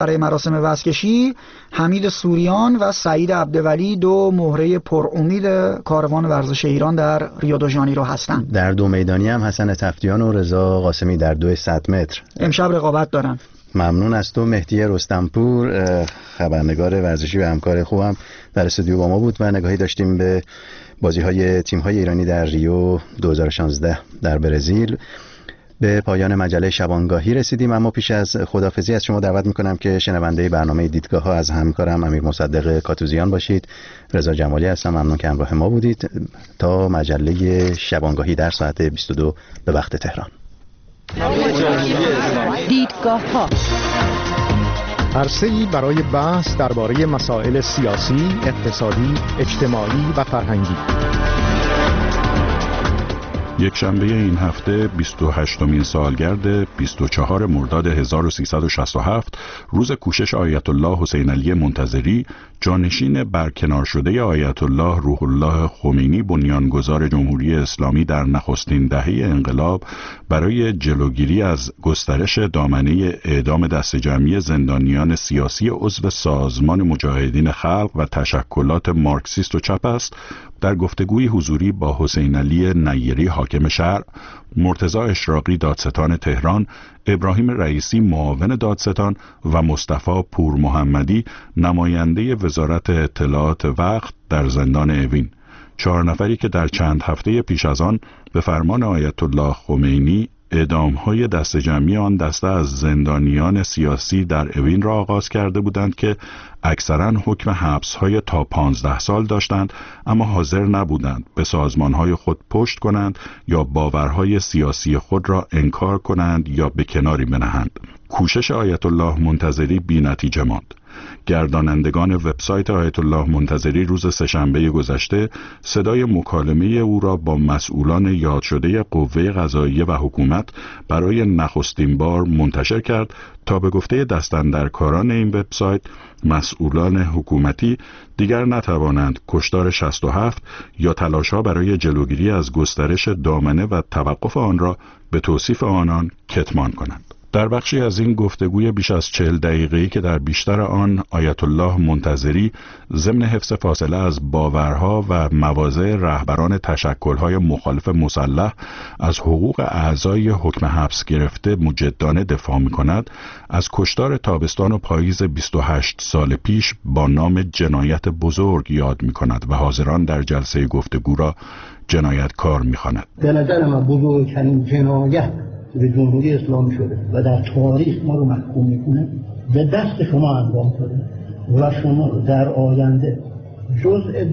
برای مراسم وزن‌کشی حمید سوریان و سعید عبدولی دو مهره پر امید کاروان ورزش ایران در ریو دو ژانیرو هستند. در دو میدانی هم حسن تفتیان و رضا قاسمی در 200 متر امشب رقابت دارن. ممنون از تو. مهدی رستمپور خبرنگار ورزشی و همکار خوبم در استودیو با ما بود و نگاهی داشتیم به بازی‌های تیم‌های ایرانی در ریو 2016 در برزیل. به پایان مجله شبانگاهی رسیدیم، اما پیش از خداحافظی از شما دعوت میکنم که شنونده برنامه دیدگاه ها از همکارم امیر مصدق کاتوزیان باشید. رضا جمالی هستم، ممنون که همراه ما بودید. تا مجله شبانگاهی در ساعت 22 به وقت تهران. دیدگاه ها، عرصه‌ای برای بحث درباره مسائل سیاسی، اقتصادی، اجتماعی و فرهنگی. یک شنبه این هفته 28مین سالگرد 24 مرداد 1367 روز کوشش آیت الله حسین علی منتظری، جانشین برکنار شده آیت الله روح الله خمینی بنیانگذار جمهوری اسلامی در نخستین دهه انقلاب، برای جلوگیری از گسترش دامنه اعدام دسته جمعی زندانیان سیاسی عضو سازمان مجاهدین خلق و تشکلات مارکسیست و چپ است، در گفتگوی حضوری با حسین علی نیری حاکم شهر، مرتضی اشراقی دادستان تهران، ابراهیم رئیسی معاون دادستان و مصطفی پور محمدی نماینده وزارت اطلاعات وقت در زندان اوین، 4 نفری که در چند هفته پیش از آن به فرمان آیت الله خمینی اعدام‌های دست جمعی آن دسته از زندانیان سیاسی در اوین را آغاز کرده بودند که اکثراً حکم حبس‌های تا 15 سال داشتند، اما حاضر نبودند به سازمان‌های خود پشت کنند یا باورهای سیاسی خود را انکار کنند یا به کناری بنهند. کوشش آیت الله منتظری بی‌نتیجه ماند. گردانندگان وبسایت آیت الله منتظری روز سه‌شنبه گذشته صدای مکالمه او را با مسئولان یاد شده قوه قضاییه و حکومت برای نخستین بار منتشر کرد تا به گفته دستاندرکاران این وبسایت مسئولان حکومتی دیگر نتوانند کشتار 67 یا تلاش‌ها برای جلوگیری از گسترش دامنه و توقف آن را به توصیف آنان کتمان کنند. در بخشی از این گفتگوی بیش از 40 دقیقه‌ای که در بیشتر آن آیت الله منتظری ضمن حفظ فاصله از باورها و مواضع رهبران تشکل‌های مخالف مسلح از حقوق اعضای حکم حبس گرفته مجدانه دفاع می‌کند، از کشتار تابستان و پاییز 28 سال پیش با نام جنایت بزرگ یاد می‌کند و حاضران در جلسه گفتگو را جنایتکار می‌خواند. به نظر من بزرگترین جنایت به جمهوری اسلامی شده و در تاریخ ما رو محکوم میکنه به دست شما انجام شده و شما در آینده جزء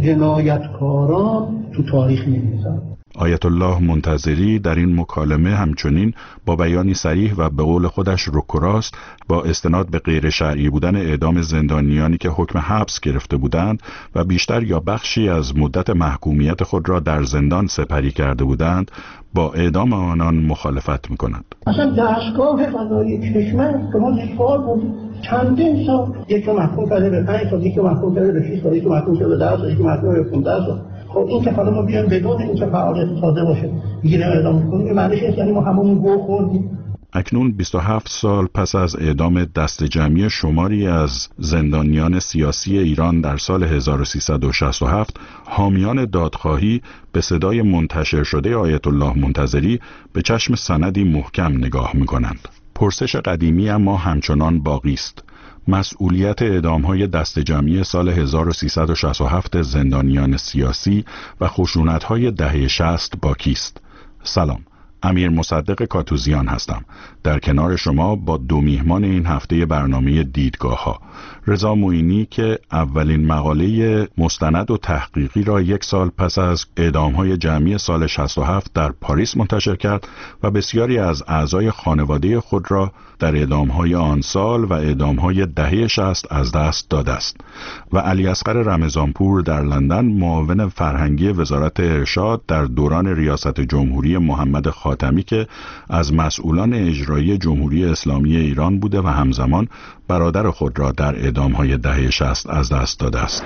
جنایتکاران تو تاریخ می‌نویسن. آیت الله منتظری در این مکالمه همچنین با بیانی صریح و به قول خودش رک و راست با استناد به غیر شرعی بودن اعدام زندانیانی که حکم حبس گرفته بودند و بیشتر یا بخشی از مدت محکومیت خود را در زندان سپری کرده بودند، با اعدام آنان مخالفت می‌کند. اصلا دستگاه قضایی کشور شما لیفار بودید چندین سال، یکی محکوم کرده به 5 سال، یکی محکوم کرده به 6 سال، یکی محکوم کرده به 10 سال، یکی محکوم کرده به 15 سال. خب این که حالا ما بیایم بدون این که فعالیت ساده باشه دیگه اعدام می‌کنیم، این معنیش اینه یعنی ما هممون گو خوردیم. اکنون 27 سال پس از اعدام دست جمعی شماری از زندانیان سیاسی ایران در سال 1367، حامیان دادخواهی به صدای منتشر شده آیت الله منتظری به چشم سندی محکم نگاه می‌کنند. پرسش قدیمی اما همچنان باقی است: مسئولیت اعدام‌های دست جمعی سال 1367 زندانیان سیاسی و خشونت‌های دهه 60 با کیست؟ سلام، امیر مصدق کاتوزیان هستم. در کنار شما با 2 میهمان این هفته برنامه دیدگاه ها، رضا معینی که اولین مقاله مستند و تحقیقی را 1 سال پس از اعدام‌های جمعی سال 67 در پاریس منتشر کرد و بسیاری از اعضای خانواده خود را در اعدام‌های آن سال و اعدام‌های دهه 60 از دست داده است، و علی اصغر رمضانپور در لندن معاون فرهنگی وزارت ارشاد در دوران ریاست جمهوری محمد خاتمی که از مسئولان اجرایی جمهوری اسلامی ایران بوده و همزمان برادر خود را در اعدام‌های دهه 60 از دست داده است.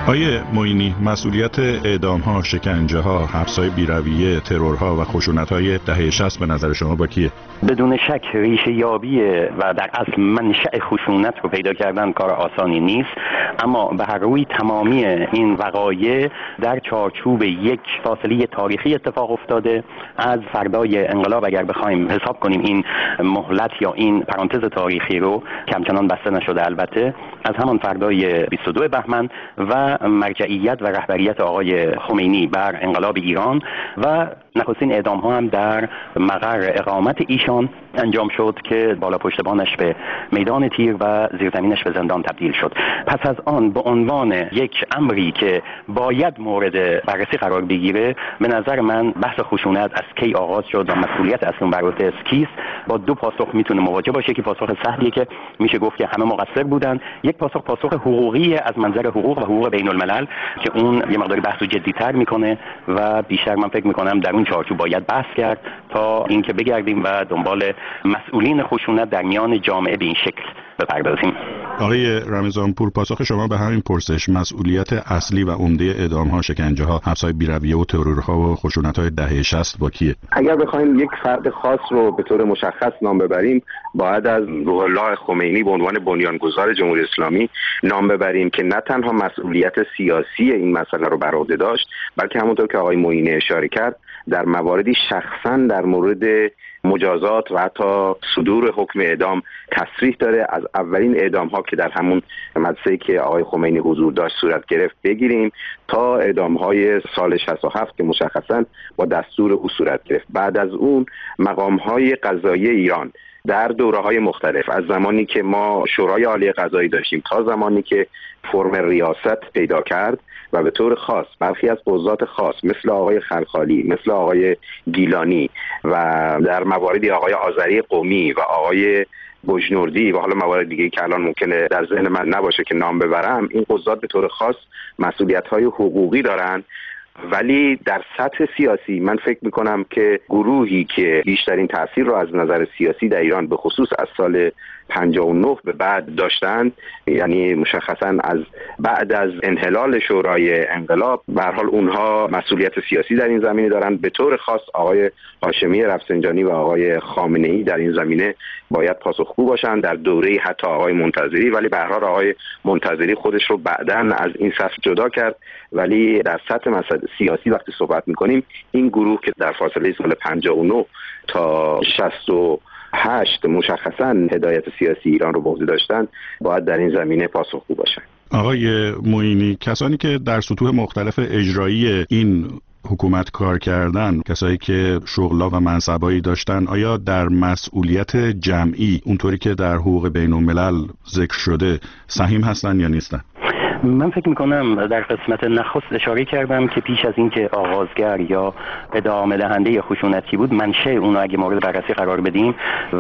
آیه معینی، مسئولیت اعدام‌ها، شکنجه‌ها، حبس‌های بی‌رویه، ترورها و خشونت‌های دهه 60 به نظر شما با کیه؟ بدون شک ریشه یابی و در اصل منشأ خشونت رو پیدا کردن کار آسانی نیست، اما به هر روی تمامی این وقایع در چارچوب یک فاصله تاریخی اتفاق افتاده. از فردای انقلاب اگر بخوایم حساب کنیم این مهلت یا این پرانتز تاریخی رو که همچنان بسته نشده، البته از همان فردای 22 بهمن و مرجعیت و رهبریت آقای خمینی بر انقلاب ایران و نخستین اعدام ها هم در مقر اقامت ایشان انجام شد که بالا پشت بانش به میدان تیر و زیرزمینش به زندان تبدیل شد. پس از آن به عنوان یک امری که باید مورد بررسی قرار بگیره، به نظر من بحث خشونت از کی آغاز شد و مسئولیت اصلا بر عهده کیست با دو پاسخ میتونه مواجه باشه که پاسخ سهلیه که میشه گفت که همه مقصر بودن. یک پاسخ حقوقی از منظر حقوق و حقوق بین الملل که اون یه مقداری بحث رو جدی‌تر میکنه و بیشتر من فکر میکنم در اون چارچوب باید بحث کرد تا اینکه بگردیم و دنبال مسئولین خشونت در میان جامعه به این شکل بپردازیم. آقای رمضانپور، پاسخ شما به همین پرسش، مسئولیت اصلی و عمده اعدام‌ها، شکنجه‌ها، حبس‌های بی‌رویه و ترورها و خشونت‌های دهه 60 با کیه؟ اگر بخوایم یک فرد خاص رو به طور مشخص نام ببریم، باید از روح الله خمینی به عنوان بنیانگذار جمهوری اسلامی نام ببریم که نه تنها مسئولیت سیاسی این مسئله رو بر عهده داشت، بلکه همونطور که آقای معینی اشاره کرد، در مواردی شخصاً در مورد مجازات و حتی صدور حکم اعدام تصریح داره. از اولین اعدام ها که در همون مدرسه‌ای که آقای خمینی حضور داشت صورت گرفت بگیریم تا اعدام های سال 67 که مشخصاً با دستور او صورت گرفت. بعد از اون مقام های قضایی ایران در دوره‌های مختلف، از زمانی که ما شورای عالی قضایی داشتیم تا زمانی که فرم ریاست پیدا کرد و به طور خاص برخی از قضات خاص مثل آقای خلخالی، مثل آقای گیلانی و در مواردی آقای آذری قمی و آقای بجنوردی و حالا موارد دیگه که الان ممکنه در ذهن من نباشه که نام ببرم، این قضات به طور خاص مسئولیت‌های حقوقی دارن. ولی در سطح سیاسی من فکر میکنم که گروهی که بیشترین تأثیر رو از نظر سیاسی در ایران به خصوص از سال 59 به بعد داشتند، یعنی مشخصا از بعد از انحلال شورای انقلاب، به هر حال اونها مسئولیت سیاسی در این زمینه دارند. به طور خاص آقای هاشمی رفسنجانی و آقای خامنه‌ای در این زمینه باید پاسخگو باشند، در دوره حتی آقای منتظری، ولی به هر حال آقای منتظری خودش رو بعداً از این صف جدا کرد. ولی در سطح مسائل سیاسی وقتی صحبت می‌کنیم، این گروه که در فاصله سال 59 تا 68 مشخصاً هدایت سیاسی ایران رو به عهده داشتن باید در این زمینه پاسخگو باشن. آقای معینی، کسانی که در سطوح مختلف اجرایی این حکومت کار کردن، کسایی که شغل‌ها و منصبایی داشتن، آیا در مسئولیت جمعی اونطوری که در حقوق بین الملل ذکر شده سهیم هستن یا نیستن؟ من فکر میکنم در قسمت نخست اشاره کردم که پیش از اینکه آغازگر یا ادامه دهنده خشونتی بود، منشأ اون رو اگه مورد بررسی قرار بدیم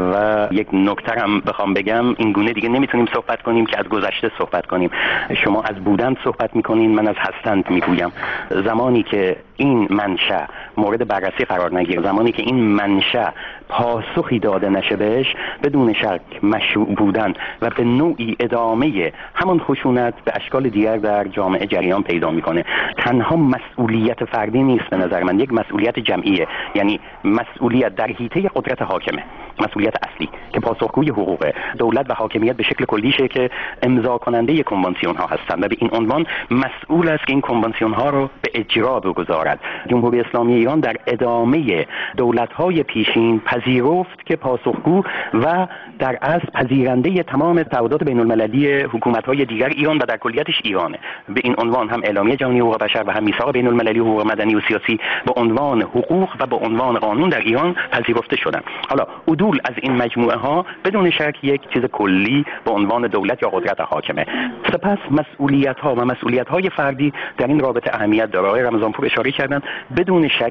و یک نکته هم بخوام بگم، این گونه دیگه نمیتونیم صحبت کنیم که از گذشته صحبت کنیم. شما از بودن صحبت میکنین، من از هستند میگویم. زمانی که این منشأ مورد بررسی قرار نگیره، زمانی که این منشأ پاسخی داده نشه بهش، بدون شک مشروع بودن و به نوعی ادامه همان خشونت به اشکال دیگر در جامعه جریان پیدا میکنه. تنها مسئولیت فردی نیست به نظر من، یک مسئولیت جمعیه، یعنی مسئولیت در حیطه قدرت حاکمه، مسئولیت اصلی که پاسخگوی حقوق دولت و حاکمیت به شکل کلیشه که امضا کننده کنوانسیون ها هستند و به این عنوان مسئول است که این کنوانسیون ها رو به اجرا بگذارد. جمهوری اسلامی ایران در ادامه دولت های پیشین پذیرفت که پاسخگو و در اصل پذیرنده تمام تعهدات بین المللی حکومت های دیگر ایران و در کلیتش ایرانه. به این عنوان هم اعلامیه جهانی حقوق بشر و هم میثاق بین المللی حقوق مدنی و سیاسی به عنوان حقوق و به عنوان قانون در ایران پذیرفته شدن. حالا عدول از این مجموعه ها بدون شک یک چیز کلی به عنوان دولت یا قدرت حاکمه. سپس مسئولیت ها و مسئولیت های فردی در این رابطه اهمیت داره. آقای رمضانپور اشاره کردن، بدون شک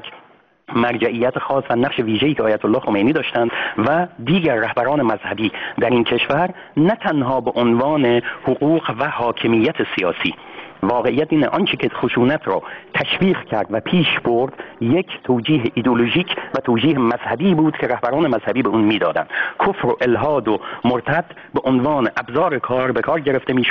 مرجعیت خاص و نقش ویژه‌ای که آیت الله خمینی داشتند و دیگر رهبران مذهبی در این کشور، نه تنها به عنوان حقوق و حاکمیت سیاسی. واقعیت اینه آنچه که خشونت را تشویق کرد و پیش برد یک توجیه ایدئولوژیک و توجیه مذهبی بود که رهبران مذهبی به اون میدادند. کفر و الحاد و مرتد به عنوان ابزار کار به کار گرفته میشد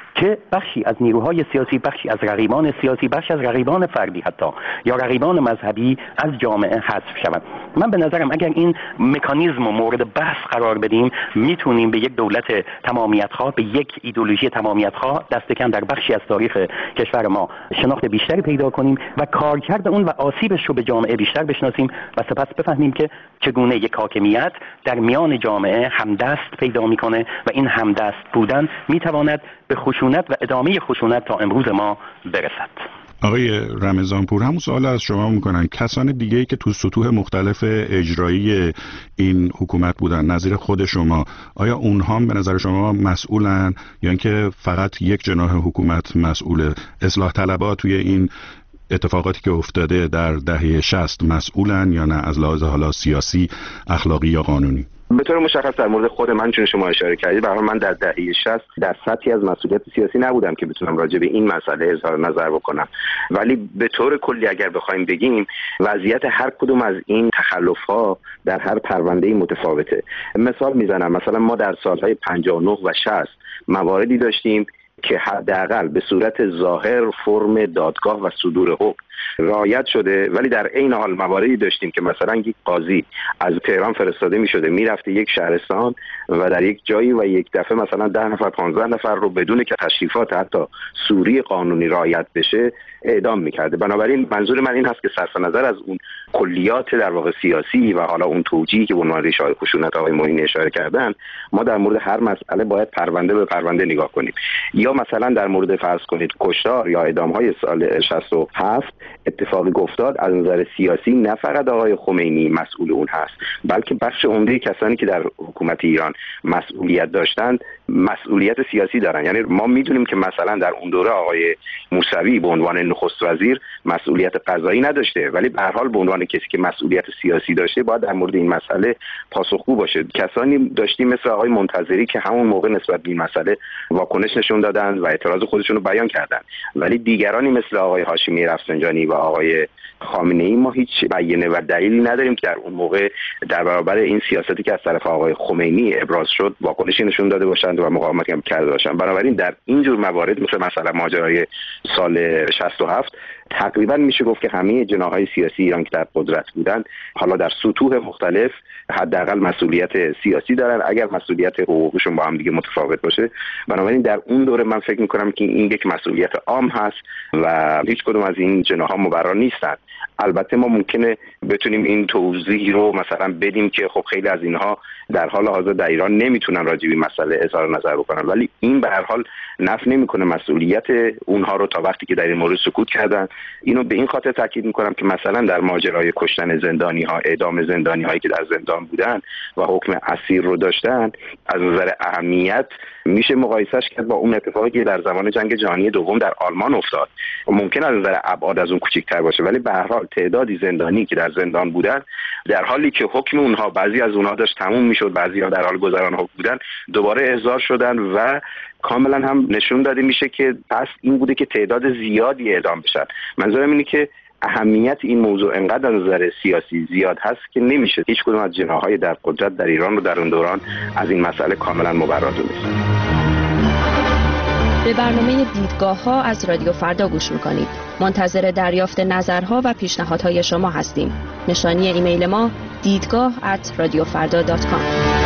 که بخشی از نیروهای سیاسی، بخشی از رقیبان سیاسی، بخشی از رقیبان فردی حتی یا رقیبان مذهبی از جامعه حذف شوند. من به نظرم اگر این مکانیزم رو مورد بحث قرار بدیم میتونیم به یک دولت تمامیت‌خواه، به یک ایدئولوژی تمامیت‌خواه دست کم در بخشی از تاریخ کشور ما شناخت بیشتری پیدا کنیم و کارکرد اون و آسیبش رو به جامعه بیشتر بشناسیم و سپس بفهمیم که چگونه یک حاکمیت در میان جامعه همدست پیدا میکنه و این همدست بودن میتواند به خشونت و ادامه خشونت تا امروز ما برسد. آقای رمضانپور، همون سوال از شما میکنن کسان دیگه‌ای که تو سطوح مختلف اجرایی این حکومت بودن نظیر خود شما، آیا اونها هم به نظر شما مسئولن یا اینکه فقط یک جناح حکومت مسئول؟ اصلاح طلبها توی این اتفاقاتی که افتاده در دهه 60 مسئولن یا نه، از لحاظ حالا سیاسی، اخلاقی یا قانونی؟ به طور مشخص در مورد خود من چون شما اشاره کردید، به هر حال من در دهه 60 در سطحی از مسئولیت سیاسی نبودم که بتونم راجع به این مسئله اظهار نظر بکنم، ولی به طور کلی اگر بخوایم بگیم وضعیت هر کدوم از این تخلف‌ها در هر پرونده متفاوته. مثال میزنم، مثلا ما در سالهای 59 و 60 مواردی داشتیم که حداقل به صورت ظاهر فرم دادگاه و صدور حکم رعایت شده، ولی در عین حال مواردی داشتیم که مثلا یک قاضی از تهران فرستاده می شده میرفته یک شهرستان و در یک جایی و یک دفعه مثلا 10 نفر 15 نفر رو بدون که تشریفات حتی سوری قانونی رعایت بشه اعدام میکرده. بنابراین منظور من این هست که صرف نظر از اون کلیات در واقع سیاسی و حالا اون توجیهی که به عنوان ریشه خشونت آقای معینی اشاره کردن، ما در مورد هر مسئله باید پرونده به پرونده نگاه کنیم. یا مثلا در مورد فرض کنید کشتار یا اعدام‌های سال 67 اتفاقی افتاد، از نظر سیاسی نه فقط آقای خمینی مسئول اون هست، بلکه بخش عمده کسانی که در حکومت ایران مسئولیت داشتند مسئولیت سیاسی دارن. یعنی ما میدونیم که مثلا در اون دوره آقای موسوی به عنوان نخست وزیر مسئولیت قضایی نداشته، ولی به هر حال به عنوان کسی که مسئولیت سیاسی داشته باید در مورد این مسئله پاسخگو باشه. کسانی داشتیم مثل آقای منتظری که همون موقع نسبت به این مسئله واکنش نشون دادن و اعتراض خودشون رو بیان کردن، ولی دیگرانی مثل آقای هاشمی رفسنجانی و آقای خامنه‌ای ما هیچ بیانیه و دلیلی نداریم که در اون موقع در برابر این سیاستی که از طرف آقای خمینی ابراز شد واکنشی نشون داده باشند و مقاومت هم کرده باشند. بنابراین در این جور موارد مثلا ماجرای سال 67 تقریبا میشه گفت که همه جناح‌های سیاسی ایران که در قدرت بودن حالا در سطوح مختلف حداقل مسئولیت سیاسی دارن، اگر مسئولیت حقوقشون با هم دیگه متفاوت باشه. بنابراین در اون دوره من فکر میکنم که این یک مسئولیت عام هست و هیچ کدوم از این جناح‌ها مبرر نیستن. البته ما ممکنه بتونیم این توضیح رو مثلا بدیم که خب خیلی از اینها در حال حاضر در ایران نمیتونن راجع به مسئله اظهار نظر بکنن، ولی این به هر حال نفی نمیکنه مسئولیت اونها رو تا وقتی که در این مورد سکوت کردن. اینو به این خاطر تاکید میکنم که مثلا در ماجرای کشتن زندانی ها، اعدام زندانی هایی که در زندان بودن و حکم اسیر رو داشتن، از نظر اهمیت میشه مقایسهش کرد با اون اتفاقی که در زمان جنگ جهانی دوم در آلمان افتاد. ممکن از نظر ابعاد از اون کوچکتر باشه، ولی به هر حال تعدادی زندانی که در زندان بودن در حالی که حکم اونها بعضی از اونها داشت تموم میشد، بعضی ها در حال گذران حکم بودن، دوباره احضار شدن و کاملا هم نشون داده میشه که پس این بوده که تعداد زیادی اعدام بشن. منظورم اینه که اهمیت این موضوع انقدر از نظر سیاسی زیاد هست که نمیشه هیچ کدوم از جناح‌های در قدرت در ایران رو در اون دوران از این مسئله کاملا مبرر دونست. به برنامه دیدگاه‌ها از رادیو فردا گوش میکنید. منتظر دریافت نظرها و پیشنهادهای شما هستیم. نشانی ایمیل ما دیدگاه@radiofarda.com.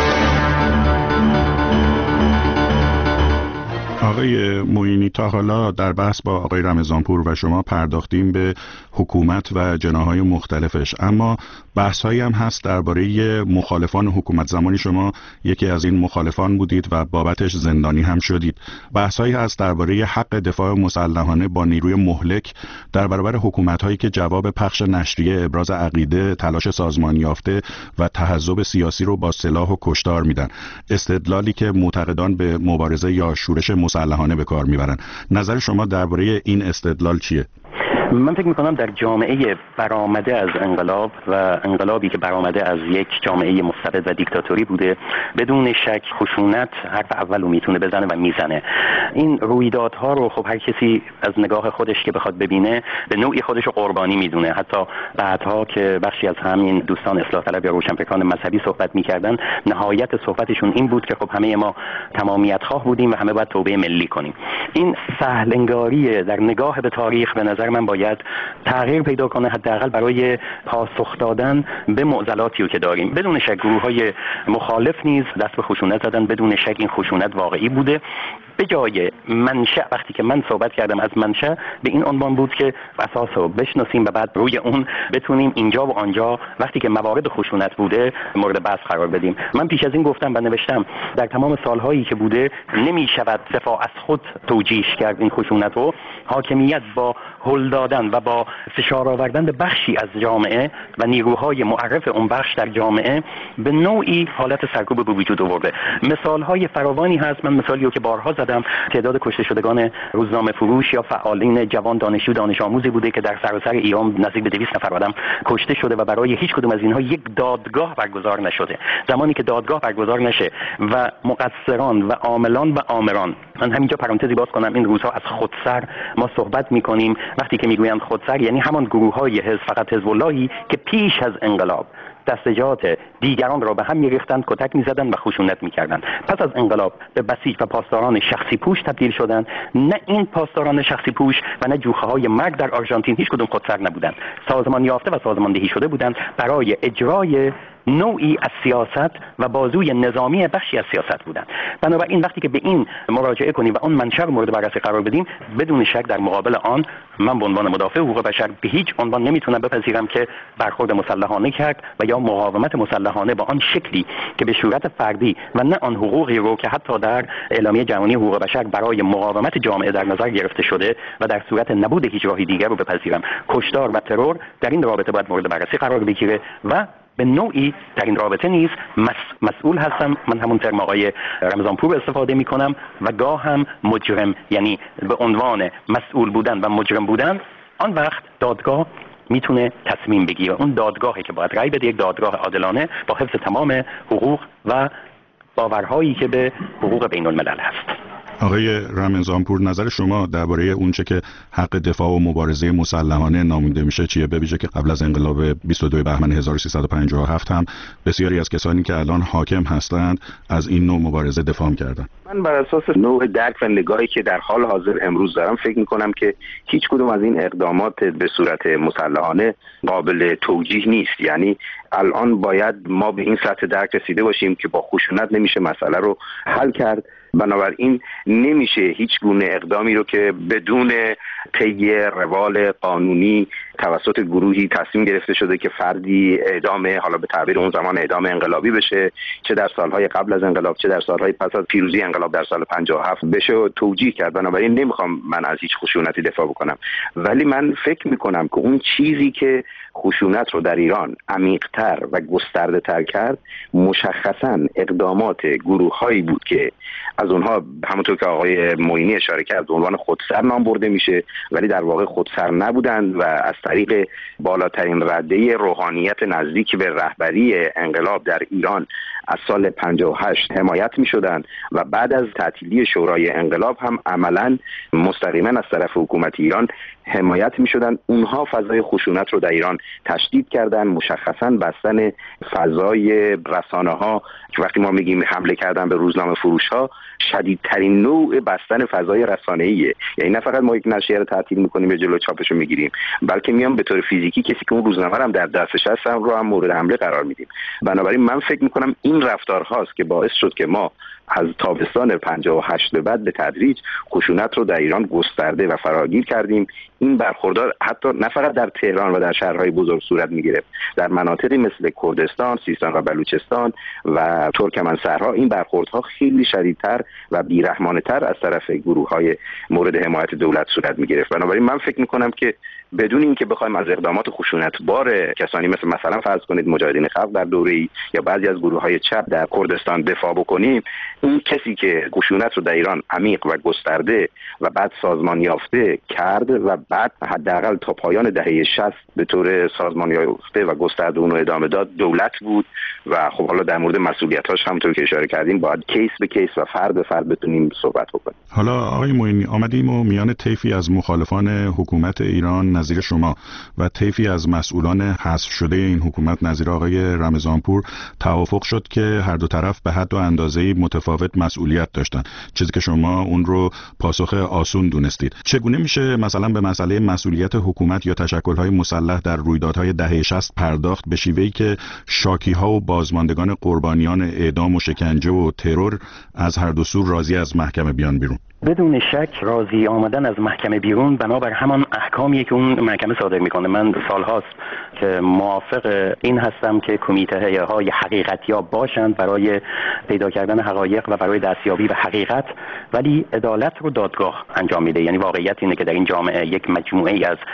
آقای معینی، تا حالا در بحث با آقای رمضانپور و شما پرداختیم به حکومت و جناح‌های مختلفش، اما بحث‌هایی هم هست درباره مخالفان حکومت. زمانی شما یکی از این مخالفان بودید و بابتش زندانی هم شدید. بحث‌هایی هست درباره حق دفاع مسلحانه با نیروی مهلک در برابر حکومت‌هایی که جواب پخش نشریه، ابراز عقیده، تلاش سازمانی یافته و تحزب سیاسی رو با سلاح و کشتار میدن. استدلالی که معتقدان به مبارزه یا شورش مسلحانه به کار میبرن. نظر شما درباره این استدلال چیه؟ من فکر میکنم در جامعه برآمده از انقلاب و انقلابی که برآمده از یک جامعه مستبد و دیکتاتوری بوده، بدون شک خشونت حرف اولو میتونه بزنه و میزنه. این رویدادها رو خب هر کسی از نگاه خودش که بخواد ببینه به نوعی خودش رو قربانی میدونه. حتی بعدها که بخشی از همین دوستان اصلاح طلب یا روشنفکران مذهبی صحبت میکردن، نهایت صحبتشون این بود که خب همه ما تمامیت خواه بودیم و همه باید توبه ملی کنیم. این سهل انگاری در نگاه به تاریخ به نظر من باید تغییر پیدا کنه، حداقل برای پاسخ دادن به معضلاتی که داریم. بدون شک گروه‌های مخالف نیز دست به خشونت زدن، بدون شک این خشونت واقعی بوده. به جای منشأ، وقتی که من صحبت کردم از منشأ، به این عنوان بود که اساس رو بشناسیم و بعد روی اون بتونیم اینجا و آنجا وقتی که موارد خشونت بوده مورد بحث قرار بدیم. من پیش از این گفتم و نوشتم در تمام سالهایی که بوده نمی شود دفاع از خود توجیه کرد این خشونت رو. حاکمیت با هل دادن و با فشار آوردن به بخشی از جامعه و نیروهای معرف اون بخش در جامعه به نوعی حالت سرکوب به وجود آورده. مثالهای فراوانی هست. من مثالی رو که بارها زدم، تعداد کشته شدگان روزنامه فروش یا فعالین جوان دانشجو دانش آموزی بوده که در سراسر ایران نزدیک به 200 نفر آدم کشته شده و برای هیچ کدوم از اینها یک دادگاه برگزار نشده. زمانی که دادگاه برگزار نشه و مقصران و عاملان و آمران، من همینجا پرانتزی باز کنم، این روزها از خودسر ما صحبت می‌کنیم. وقتی که میگویند خودسر یعنی همان گروه‌های فقط حزب اللهی که پیش از انقلاب دستجات دیگران را به هم می‌ریختند، کتک می‌زدند و خشونت می‌کردند. پس از انقلاب به بسیج و پاسداران شخصی پوش تبدیل شدند. نه این پاسداران شخصی پوش و نه جوخه‌های مرگ در آرژانتین هیچ کدوم خودسر نبودند. سازمان یافته و سازماندهی شده بودند برای اجرای نوعی از سیاست و بازوی نظامی بخشی از سیاست بودند. بنابراین وقتی که به این مراجعه کنیم و اون منشأ رو مورد بررسی قرار بدیم، بدون شک در مقابل آن من به عنوان مدافع حقوق بشر به هیچ عنوان نمیتونم بپذیرم که برخورد مسلحانه کرد و یا مقاومت مسلحانه با آن شکلی که به صورت فردی و نه آن حقوقی رو که حتی در اعلامیه جهانی حقوق بشر برای مقاومت جامعه در نظر گرفته شده و در صورت نبود هیچ راهی دیگر رو بپذیرم. کشتار و ترور در این رابطه باید مورد بررسی قرار بگیره و به نوعی در این رابطه نیز مسئول هستم. من همون ترم آقای رمضانپور استفاده می کنم و گاه هم مجرم، یعنی به عنوان مسئول بودن و مجرم بودن. آن وقت دادگاه میتونه تصمیم بگیره. اون دادگاهی که باید رأی بده یک دادگاه عادلانه با حفظ تمام حقوق و باورهایی که به حقوق بین الملل هست. آقای رمضانپور، نظر شما درباره اونچه که حق دفاع و مبارزه مسلحانه نامیده میشه چیه؟ بویژه که قبل از انقلاب 22 بهمن 1357 هم بسیاری از کسانی که الان حاکم هستند از این نوع مبارزه دفاع کردن. من بر اساس نوع درک و نگاهی که در حال حاضر امروز دارم فکر میکنم که هیچ کدوم از این اقدامات به صورت مسلحانه قابل توجیه نیست. یعنی الان باید ما به این سطح درک رسیده باشیم که با خشونت نمیشه مسئله رو حل کرد. بنابراین نمیشه هیچ گونه اقدامی رو که بدون طی روال قانونی توسط گروهی تصمیم گرفته شده که فردی اعدام، حالا به تعبیر اون زمان اعدام انقلابی بشه، چه در سالهای قبل از انقلاب چه در سالهای پس از پیروزی انقلاب در سال 57 بشه توجیه کرد. بنابراین نمیخوام من از هیچ خشونتی دفاع بکنم، ولی من فکر میکنم که اون چیزی که خشونت رو در ایران عمیق‌تر و گسترده‌تر کرد مشخصاً اقدامات گروه‌هایی بود که از اونها همونطور که آقای معینی اشاره کرد به عنوان خودسر نام برده میشه، ولی در واقع خودسر نبودند و از طریق بالاترین رده روحانیت نزدیک به رهبری انقلاب در ایران از سال 58 حمایت میشدند و بعد از تعطیلی شورای انقلاب هم عملاً مستقیما از طرف حکومت ایران حمایت میشدند. اونها فضای خشونت رو در ایران تشدید کردن، مشخصاً بستن فضای رسانه‌ها که وقتی ما میگیم حمله کردن به روزنامه فروش‌ها، شدیدترین نوع بستن فضای رسانه‌ایه. یعنی نه فقط ما یک نشریه رو تعطیل می‌کنیم یا جلوی چاپش رو می‌گیریم، بلکه میام به طور فیزیکی کسی که اون روزنامه رو هم در دستش هست رو هم مورد حمله قرار میدیم. بنابراین من فکر می‌کنم این رفتارهاست که باعث شد که ما از تابستان 58 به بعد به تدریج خشونت رو در ایران گسترده و فراگیر کردیم. این برخوردار حتی نه فقط در تهران و در شهرهای بزرگ صورت می‌گرفت، در مناطقی مثل کردستان، سیستان و بلوچستان و ترکمن‌سرها این برخوردها خیلی شدیدتر و بیرحمانه‌تر از طرف گروه‌های مورد حمایت دولت صورت می‌گرفت. بنابراین من فکر می‌کنم که بدون اینکه بخوایم از اقدامات خشونتبار کسانی مثلا فرض کنید مجاهدین خلق در دوره‌ای یا بعضی از گروه‌های چپ در کردستان دفاع بکنیم، این کسی که خشونت رو در ایران عمیق و گسترده و بعد سازمان یافته کرد و بعد حداقل تا پایان دهه 60 به طور سازمان یافته و گسترده اون رو ادامه داد دولت بود. و خب حالا در مورد مسئولیتاش همونطور که اشاره کردیم باید کیس به کیس و فرد به فرد بتونیم صحبت بکنیم. حالا آقای معینی، آمدیم و میان طیفی از مخالفان حکومت ایران نظیر شما و طیفی از مسئولان حذف شده این حکومت نظیر آقای رمضانپور توافق شد که هر دو طرف به حد و اندازه‌ای متفاوت مسئولیت داشتن، چیزی که شما اون رو پاسخ آسون دونستید. چگونه میشه مثلا به مسئله مسئولیت حکومت یا تشکل‌های مسلح در رویدادهای دهه 60 پرداخت به شیوهی که شاکی‌ها و بازماندگان قربانیان اعدام و شکنجه و ترور از هر دو سو راضی از محکمه بیان بیرون؟ بدون شک راضی آمدن از محکمه بیرون بنابر همان احکامیه که اون محکمه صادر میکنه. من سالهاست که موافق این هستم که کمیته های حقیقتیاب باشند برای پیدا کردن حقایق و برای دستیابی به حقیقت، ولی عدالت رو دادگاه انجام میده. یعنی واقعیت اینه که در این جامعه یک مجموعه ای از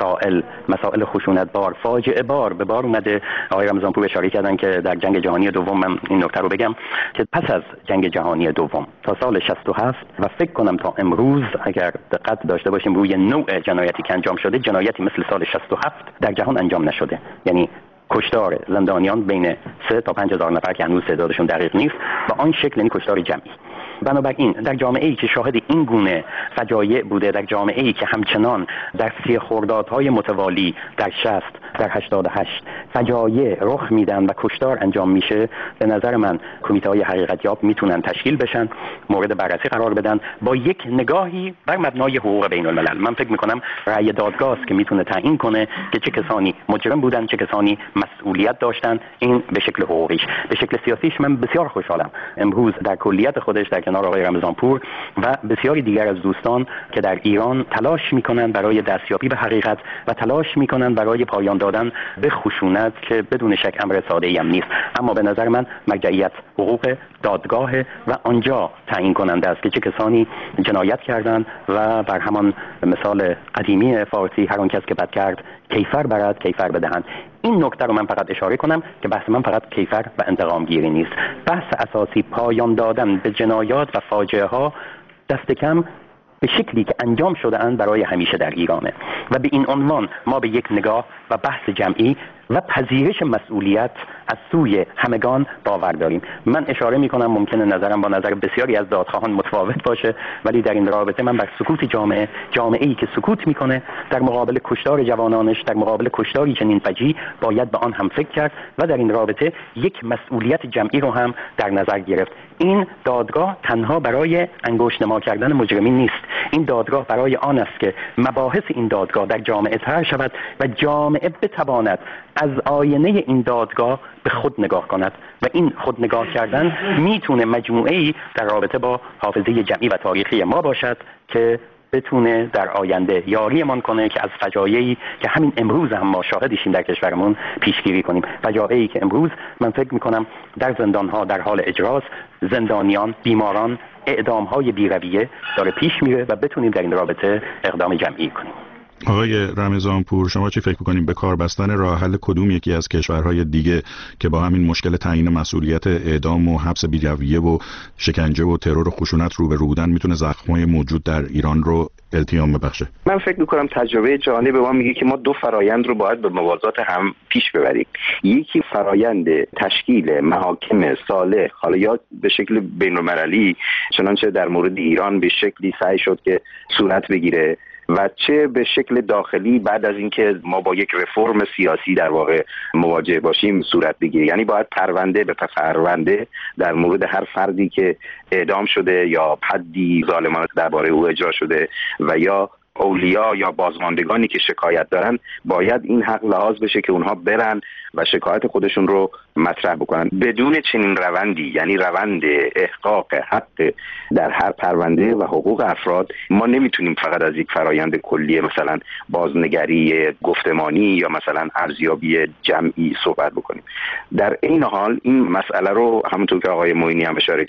مسائل خشونت بار، فاجعه بار به بار اومده. آقای رمضانپور اشاره کردن که در جنگ جهانی دوم، من این نکته رو بگم که پس از جنگ جهانی دوم تا سال 67 و فکر کنم تا امروز اگر دقت داشته باشیم روی نوع جنایتی که انجام شده، جنایتی مثل سال 67 در جهان انجام نشده. یعنی کشتار زندانیان بین 3 تا 5 هزار نفر که هنوز تعدادشون دقیق نیست و آن شکل، یعنی کشتار جمعی. بنابراین در جامعه‌ای که شاهد این گونه فجایع بوده، در جامعه‌ای که همچنان در 30 خردادهای متوالی در 60 در 88 فجایع رخ میدن و کشتار انجام میشه، به نظر من کمیته‌های حقیقتیاب میتونن تشکیل بشن، مورد بررسی قرار بدن با یک نگاهی بر مبنای حقوق بین الملل. من فکر میکنم رأی دادگاه است که میتونه تعیین کنه که چه کسانی مجرم بودن، چه کسانی مسئولیت داشتن. این به شکل حقوقیش. به شکل سیاسیش من بسیار خوشحالم امروز در کلیت خودش در کنار آقای رمضانپور و بسیاری دیگر از دوستان که در ایران تلاش میکنن برای دستیابی به حقیقت و تلاش میکنن برای پایان دادن به خشونت که بدون شک امر ساده‌ای هم نیست، اما به نظر من مرجعیت حقوق دادگاه و آنجا تعیین کننده است که چه کسانی جنایت کردند و بر همان مثال قدیمی فارسی هر آن کس که بد کرد کیفر برد کیفر بدهند. این نکته رو من فقط اشاره کنم که بحث من فقط کیفر و انتقام گیری نیست. بحث اساسی پایان دادن به جنایات و فاجعه ها دست کم به شکلی که انجام شده اند برای همیشه در ایرانه و به این عنوان ما به یک نگاه و بحث جمعی و پذیرش مسئولیت از سوی همگان باور داریم. من اشاره میکنم ممکنه نظرم با نظر بسیاری از دادخواهان متفاوت باشه، ولی در این رابطه من بر سکوت جامعه‌ای که سکوت میکنه در مقابل کشتار جوانانش، در مقابل کشتاری چنین فجیع باید به آن هم فکر کرد و در این رابطه یک مسئولیت جمعی رو هم در نظر گرفت. این دادگاه تنها برای انگشت نما کردن مجرمین نیست. این دادگاه برای آن است که مباحث این دادگاه در جامعه طرح شود و جامعه بتواند از آینه این دادگاه به خود نگاه کند و این خود نگاه کردن میتونه مجموعه‌ای در رابطه با حافظه جمعی و تاریخی ما باشد که بتونه در آینده یاریمان کنه که از فجایعی که همین امروز هم ما شاهدشیم در کشورمون پیشگیری کنیم. فجایعی که امروز من فکر میکنم در زندانها در حال اجراست، زندانیان، بیماران، اعدام‌های بی‌رویه داره پیش میره و بتونیم در این رابطه اقدام جمعی کنیم. آقای رمضانپور، شما چی فکر می‌کنید به کار بستن راه حل کدوم یکی از کشورهای دیگه که با همین مشکل تعیین مسئولیت اعدام و حبس بی‌رویه و شکنجه و ترور و خشونت روبرو بودن میتونه زخم‌های موجود در ایران رو التیام ببخشه؟ من فکر می‌کنم تجربه جهانی به ما میگه که ما 2 فرایند رو باید به موازات هم پیش ببریم. یکی فرایند تشکیل محاکم صالح، حالا یا به شکل بین‌المللی چنانچه در مورد ایران به شکلی سعی شد که صورت بگیره و چه به شکل داخلی بعد از اینکه ما با یک رفرم سیاسی در واقع مواجه باشیم صورت بگیره. یعنی باید پرونده به پرونده در مورد هر فردی که اعدام شده یا حدی ظالمانه درباره او اجرا شده و یا اولیا یا بازماندگانی که شکایت دارن باید این حق لحاظ بشه که اونها برن و شکایت خودشون رو مطرح بکنن. بدون چنین روندی، یعنی روند احقاق حق در هر پرونده و حقوق افراد، ما نمیتونیم فقط از یک فرایند کلی مثلا بازنگری گفتمانی یا مثلا ارزیابی جمعی صحبت بکنیم. در این حال این مسئله رو همونطور که آقای معینی هم اشاره کرد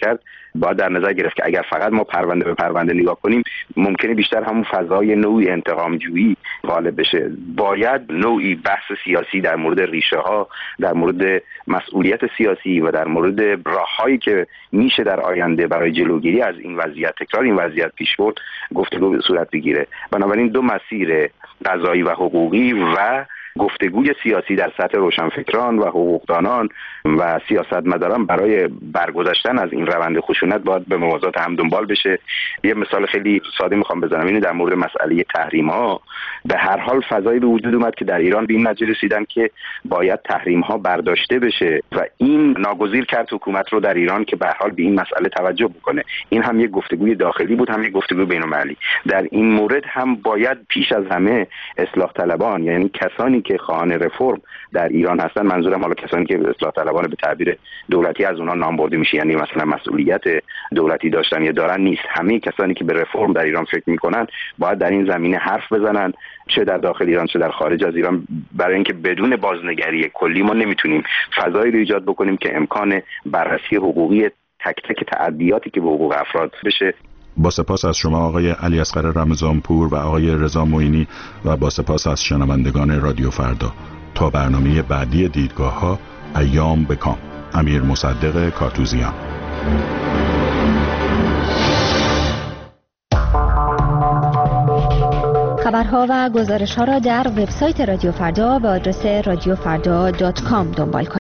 باید در نظر گرفت که اگر فقط ما پرونده به پرونده نگاه کنیم ممکنه بیشتر همون فضای نوعی انتقام جویی غالب بشه. باید نوعی بحث سیاسی در مورد ریشه ها، در مورد مسئولیت سیاسی و در مورد راههایی که میشه در آینده برای جلوگیری از این وضعیت، تکرار این وضعیت پیش برد، گفتگو صورت بگیره. بنابراین دو مسیر قضایی و حقوقی و گفتگوی سیاسی در سطح روشنفکران و حقوقدانان و سیاستمداران برای برگذشتن از این روند خشونت باید به موازات هم دنبال بشه. یه مثال خیلی ساده میخوام بزنم، اینه در مورد مسئله تحریم ها به هر حال فضایی به وجود اومد که در ایران به این نتیجه رسیدن که باید تحریم ها برداشته بشه و این ناگزیر کرد حکومت رو در ایران که به هر حال به این مسئله توجه بکنه. این هم یک گفتگوی داخلی بود، هم یک گفتگوی بین‌المللی. در این مورد هم باید پیش از همه اصلاح طلبان، یعنی کسانی که خواهان رفرم در ایران هستن، منظورم حالا کسانی که اصلاح طلبان به تعبیر دولتی از اونها نام برده میشه، یعنی مثلا مسئولیت دولتی داشتن یا دارن نیست، همه کسانی که به رفرم در ایران فکر میکنن باید در این زمینه حرف بزنن، چه در داخل ایران چه در خارج از ایران، برای اینکه بدون بازنگری کلی ما نمیتونیم فضایی رو ایجاد بکنیم که امکان بررسی حقوقی تک تک تعدیاتی که به حقوق افراد بشه. با سپاس از شما آقای علی اصغر رمضانپور و آقای رضا معینی و با سپاس از شنوندگان رادیو فردا. تا برنامه بعدی دیدگاه‌ها، ایام بکام. امیر مصدق کارتوزیان. خبرها و گزارش‌ها را در وبسایت رادیو فردا به آدرس radiofarda.com دنبال کنید.